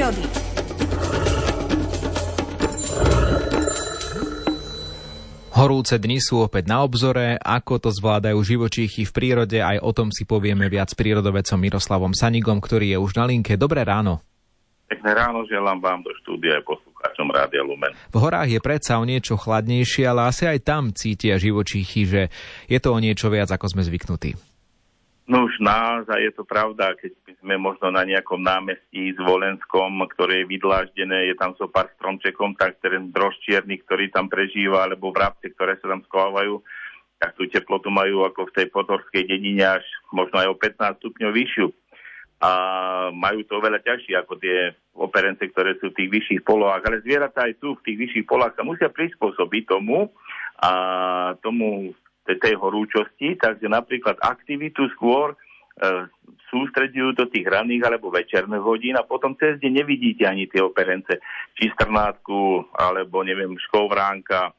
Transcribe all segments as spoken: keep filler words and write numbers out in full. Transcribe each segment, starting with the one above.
prírody. Horúce dni sú opäť na obzore, ako to zvládajú živočíchy v prírode, aj o tom si povieme viac s prírodovedcom Miroslavom Sanigom, ktorý je už na linke. Dobré ráno. Pekné ráno želám vám do štúdia aj poslucháčom Rádia Lumen. V horách je predsa o niečo chladnejšie, ale asi aj tam cítia živočíchy, že je to o niečo viac, ako sme zvyknutí. No už naozaj je to pravda, keď sme možno na nejakom námestí s Volenskom, ktoré je vydláždené, je tam so pár stromčekom, tak ten drož čierny, ktorý tam prežíva, alebo vrabce, ktoré sa tam schovávajú, tak tú teplotu majú ako v tej podhorskej dedine až možno aj o pätnásť stupňov vyššiu. A majú to oveľa ťažšie ako tie operence, ktoré sú v tých vyšších polohách. Ale zvieratá aj tu v tých vyšších polohách sa musia prispôsobiť tomu a tomu tej horúčosti, takže napríklad aktivitu skôr e, sústredujú do tých ranných alebo večerných hodín a potom cez deň nevidíte ani tie operence, či strnátku, alebo neviem, škovránka,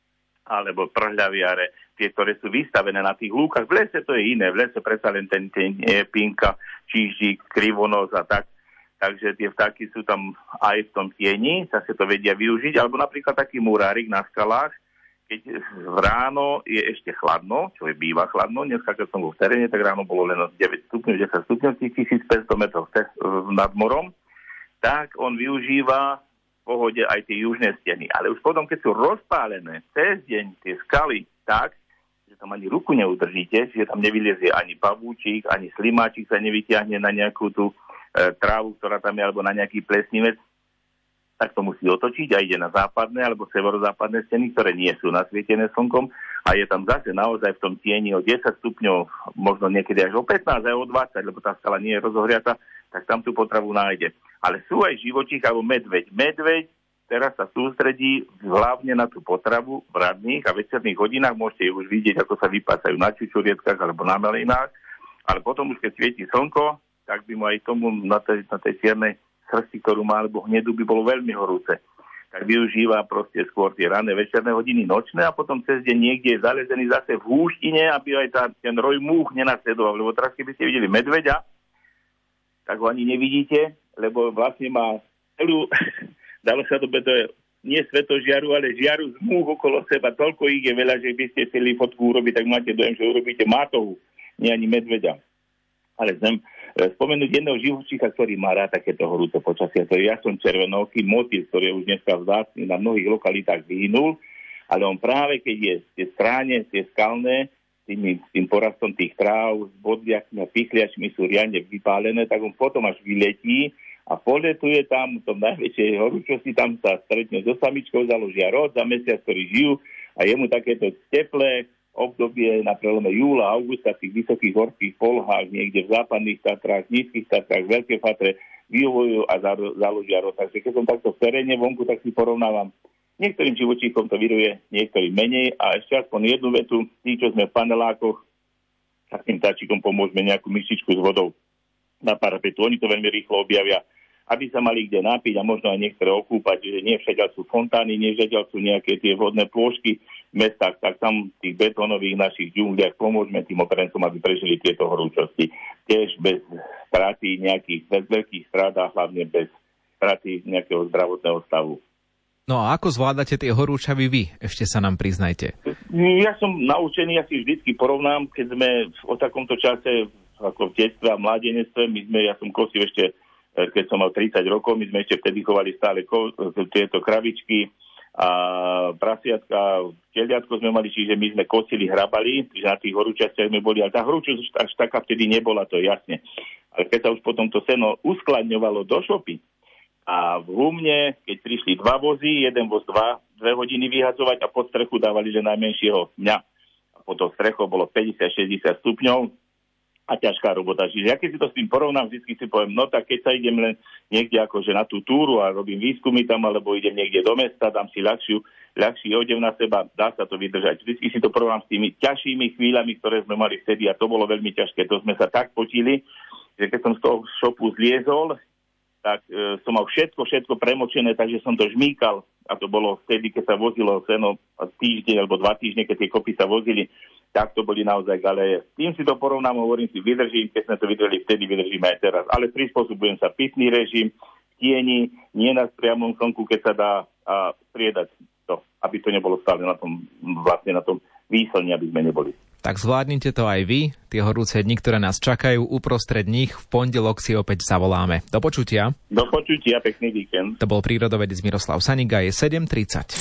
alebo prhľaviare, tie, ktoré sú vystavené na tých lúkach. V lese to je iné, v lese predsa len ten, ten je pinka, čížik, krivonos a tak. Takže tie vtáky sú tam aj v tom tieni, sa to vedia využiť, alebo napríklad taký murárik na skalách, keď ráno je ešte chladno, čo je býva chladno, dneska keď som bol v teréne, tak ráno bolo len deväť stupňov, desať stupňov, tisícpäťsto metrov nad morom, tak on využíva v pohode aj tie južné steny. Ale už potom, keď sú rozpálené cez deň tie skaly tak, že tam ani ruku neudržíte, že tam nevylezie ani pavúčik, ani slimáčik sa nevyťahne na nejakú tú e, trávu, ktorá tam je, alebo na nejaký plesnivec, tak to musí otočiť a ide na západné alebo severozápadné steny, ktoré nie sú nasvietené slnkom a je tam zase naozaj v tom tieni o desať stupňov, možno niekedy až o pätnásť, aj o dvadsať, lebo tá skala nie je rozohriata, tak tam tú potravu nájde. Ale sú aj živočích alebo medveď. Medveď teraz sa sústredí hlavne na tú potravu v radných a večerných hodinách. Môžete už vidieť, ako sa vypásajú na čučorietkách alebo na melinách, ale potom už keď svieti slnko, tak by mu aj tomu na tej, na tej čiernej srsti, ktorú má, alebo hnedu by bolo veľmi horúce. Tak využíva proste skôr tie ranné večerné hodiny, nočné a potom cez deň niekde je zalezený zase v húštine, aby aj tá, ten roj múch nenasledoval. Lebo teraz, keby ste videli medveďa, tak ho ani nevidíte, lebo vlastne má celú, dalo sa to, to je nie svetožiaru, ale žiaru z múch okolo seba. Toľko ich je veľa, že by ste chceli fotku urobiť, tak máte dojem, že urobíte mátohu, nie ani medveďa. Ale zem, spomenúť jedného živočícha, ktorý má rád takéto horúce počasie. To je jason červenoký motýl, ktorý je už dneska vzácny, na mnohých lokalitách vyhynul, ale on práve keď je tie stráne, tie skalné, tým, tým porastom tých tráv, s bodliakmi a pichliačmi sú riadne vypálené, tak on potom až vyletí a poletuje tam, v tom najväčšej horúčosti, tam sa stretne so samičkou, založia rod za mesiac, ktorí žijú a jemu takéto teplé obdobie na prelome júla a augusta v tých vysokých horských polohách, niekde v západných Tatrách, nízkych Tatrách, Veľké Fatre, vyhovujú a založia rod. Takže keď som takto v teréne vonku, tak si porovnávam. Niektorým živočíchom to vyruje, niektorým menej a ešte aspoň jednu vetu, tí, čo sme v panelákoch, tak tým táčikom pomôžeme nejakú myštičku s vodou na parapetu. Oni to veľmi rýchlo objavia, aby sa mali kde napiť a možno aj niektoré okúpať, že nie všade sú fontány, nie všade sú nejaké tie vodné plôžky v mestách, tak tam v tých betónových našich džungliach pomôžeme tým operencom, aby prežili tieto horúčosti. Tiež bez straty nejakých, bez veľkých strát a hlavne bez straty nejakého zdravotného stavu. No a ako zvládate tie horúčavy vy? Ešte sa nám priznajte. Ja som naučený, ja si vždycky porovnám, keď sme o takomto čase, ako v detstve a mládenectve, my sme, ja som kosil ešte, keď som mal tridsať rokov, my sme ešte vtedy chovali stále ko, tieto kravičky a prasiatka, teliatko sme mali, čiže my sme kosili, hrabali, čiže na tých horúčastiach sme boli, ale tá horúčasť až taká vtedy nebola, to je jasne. Ale keď sa už potom to seno uskladňovalo do šopy a v humne, keď prišli dva vozy, jeden voz dva, dve hodiny vyhadzovať a pod strechu dávali len najmenšieho dňa. A pod strechou bolo päťdesiat šesťdesiat stupňov a ťažká robota. Čiže ja keď si to s tým porovnám, vždy si poviem, no tak keď sa idem len niekde akože na tú túru a robím výskumy tam, alebo idem niekde do mesta, dám si ľahšiu, ľahší odev na seba, dá sa to vydržať. Vždy si to porovnám s tými ťažšími chvíľami, ktoré sme mali vtedy a to bolo veľmi ťažké. To sme sa tak potili, že keď som z toho šopu zliezol, tak e, som mal všetko, všetko premočené, takže som to žmýkal a to bolo vtedy, keď sa vozilo seno týždeň alebo dva týždne, keď tie kopy sa vozili, tak to boli naozaj galeje. Tým si to porovnám, hovorím si, vydržím, keď sme to vydržali vtedy, vydržíme aj teraz. Ale prispôsobujem sa pitný režim, tieni, nie na priamom slnku, keď sa dá a, striedať to, aby to nebolo stále na tom, vlastne na tom výslni, aby sme neboli. Tak zvládnite to aj vy, tie horúce dni, ktoré nás čakajú. Uprostred nich v pondelok si opäť zavoláme. Do počutia. Do počutia, pekný víkend. To bol prírodovedec Miroslav Saniga, je sedem tridsať.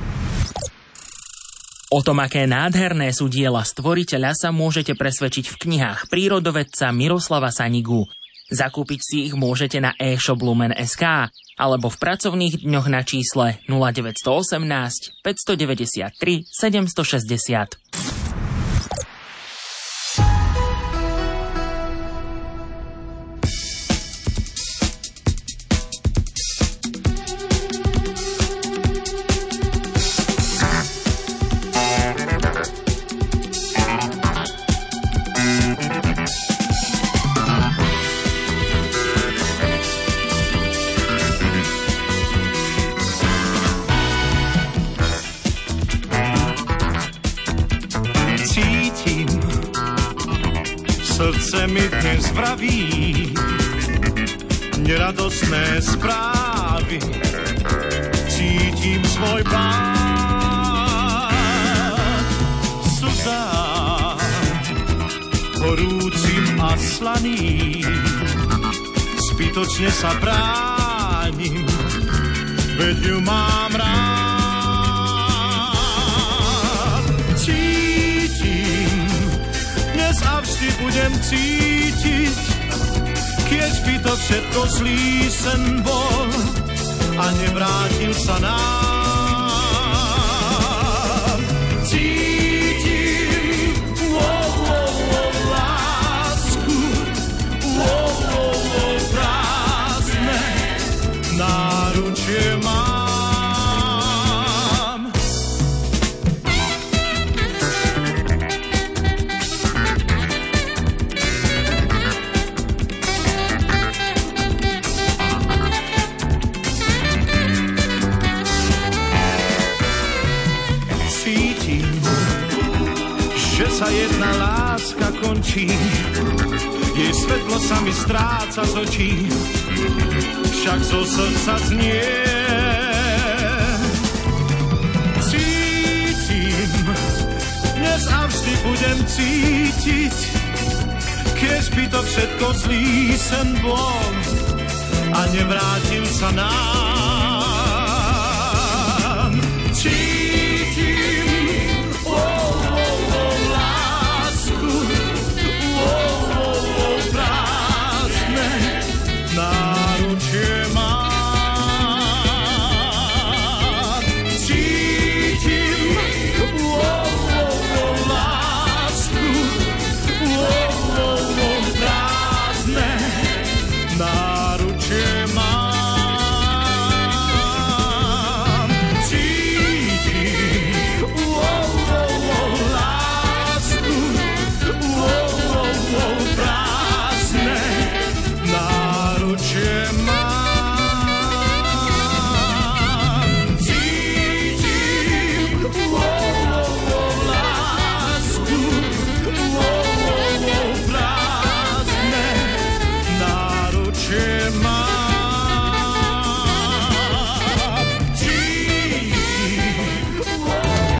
O tom, aké nádherné sú diela stvoriteľa, sa môžete presvedčiť v knihách prírodovedca Miroslava Sanigu. Zakúpiť si ich môžete na e-shop Lumen bodka es ká alebo v pracovných dňoch na čísle nula deväť jedna osem, päť deväť tri, sedem šesť nula. Srdce mi dnes vraví neradostné správy. Cítim svoj pád slzám horúcim a slaným. Zbytočne sa bránim, veď ju mám rád. Cítim dnes a vždy budem cítiť, keď by to všetko zlý sen bol a nevrátil sa nám. Cítim wow, wow, wow, lásku, wow, wow, wow, prázdne náručie mám. Sa jedna láska končí, jej svetlo sa mi stráca z očí, však zo srdca znie. Cítim, dnes a vždy budem cítiť, keď by to všetko zlý sen bol a nevrátil sa nám. Cítim,